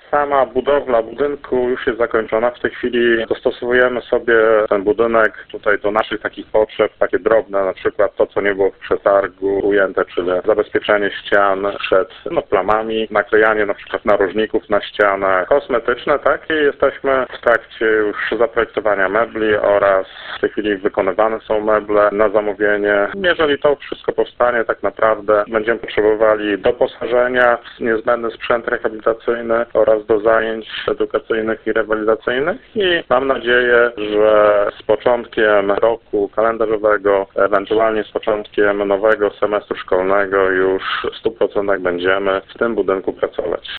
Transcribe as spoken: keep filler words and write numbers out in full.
Sama budowla budynku już jest zakończona. W tej chwili dostosowujemy sobie ten budynek tutaj do naszych takich potrzeb, takie drobne, na przykład to, co nie było w przetargu ujęte, czyli zabezpieczenie ścian przed no, plamami, naklejanie na przykład narożników na ścianach, kosmetyczne, tak? I jesteśmy w trakcie już zaprojektowania mebli oraz w tej chwili wykonywane są meble na zamówienie. Jeżeli to wszystko powstanie, tak naprawdę będziemy potrzebowali doposażenia w niezbędny sprzęt rehabilitacyjny oraz do zajęć edukacyjnych i rewalidacyjnych i mam nadzieję, że z początkiem roku kalendarzowego, ewentualnie z początkiem nowego semestru szkolnego już w stu procentach będziemy w tym budynku pracować.